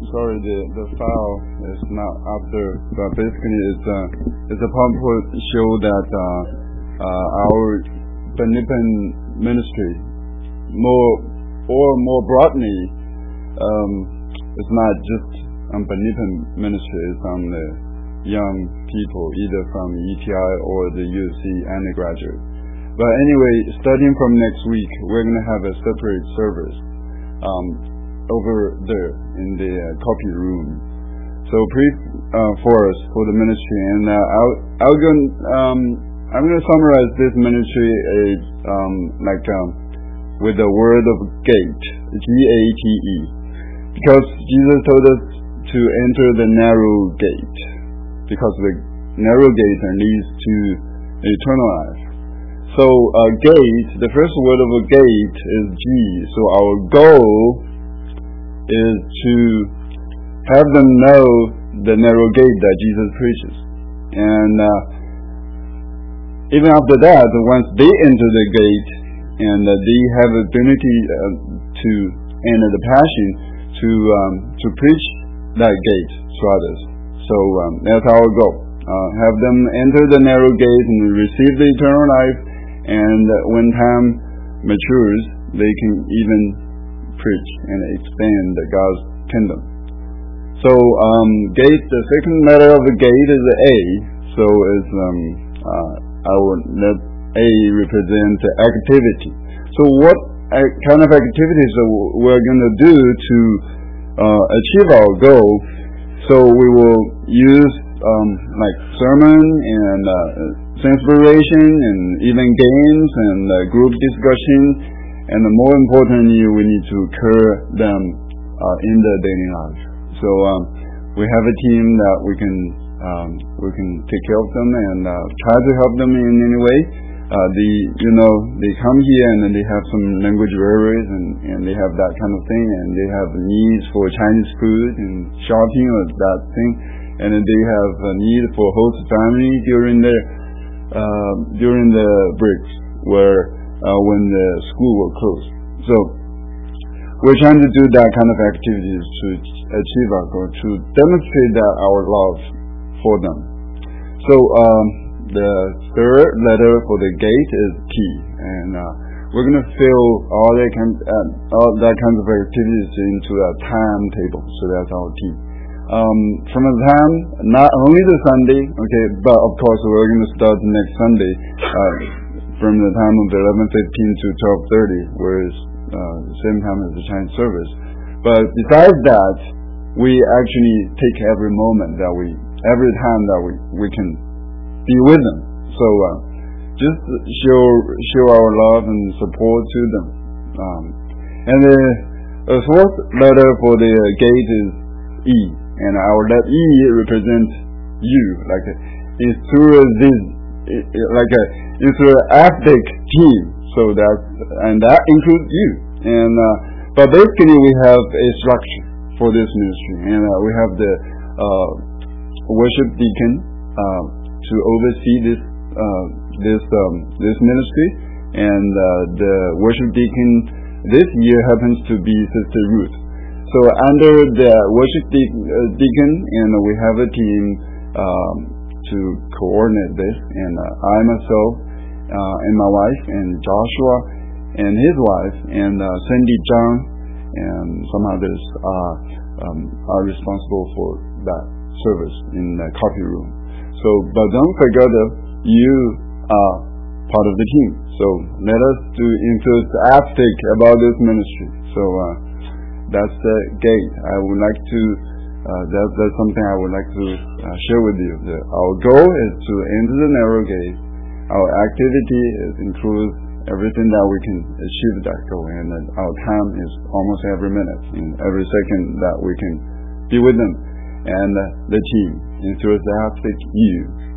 sorry, the file is not up there, but basically it's a PowerPoint show that our Benipin ministry more broadly, it's not just on Benipin ministry, it's on the young people, either from ETI or the UC undergraduate. But anyway, starting from next week, we're going to have a separate service over there in the copy room. So pray for us for the ministry, and I'm going to summarize this ministry with the word of gate, G-A-T-E, because Jesus told us to enter the narrow gate, because the narrow gate leads to eternal life. So gate, the first word of a gate is G. So our goal is to have them know the narrow gate that Jesus preaches. And even after that, once they enter the gate and they have the ability to enter the passion to preach that gate to others. So that's our goal. Have them enter the narrow gate and receive the eternal life. And when time matures, they can even preach and expand God's kingdom. So gate, the second letter of the gate is A. So it's I will let A represent activity. So what kind of activities we're going to do to achieve our goal? So we will use like sermon and inspiration and even games and group discussion, and more importantly, we need to occur them in the daily life. So we have a team that we can take care of them and try to help them in any way. They come here and then they have some language barriers and they have that kind of thing, and they have needs for Chinese food and shopping or that thing, and then they have a need for host family during the breaks when the school will close. So we're trying to do that kind of activities to achieve our goal, to demonstrate that our love for them. So the third letter for the gate is T, and we're going to fill all that kinds of activities into a timetable. So that's our T. From the time, not only the Sunday, okay, but of course we're going to start next Sunday from the time of 11:15 to 12:30, whereas the same time as the Chinese service. But besides that, we actually take every moment every time that we can be with them. So just show our love and support to them. And the fourth letter for the gate is E. And our letter E represents you, like enthusiastic team. So that includes you. And but basically we have a structure for this ministry, and we have the worship deacon to oversee this ministry, and the worship deacon this year happens to be Sister Ruth. So under the worship deacon, and we have a team to coordinate this, and I myself and my wife and Joshua and his wife and Cindy Zhang and some others are responsible for that service in the coffee room. So, but don't forget that you are part of the team. So let us do enthusiastic about this ministry. So that's the gate. I would like to. That's something I would like to share with you. Our goal is to enter the narrow gate. Our activity includes everything that we can achieve that goal, and our time is almost every minute and every second that we can be with them. And the team, enthusiastic you.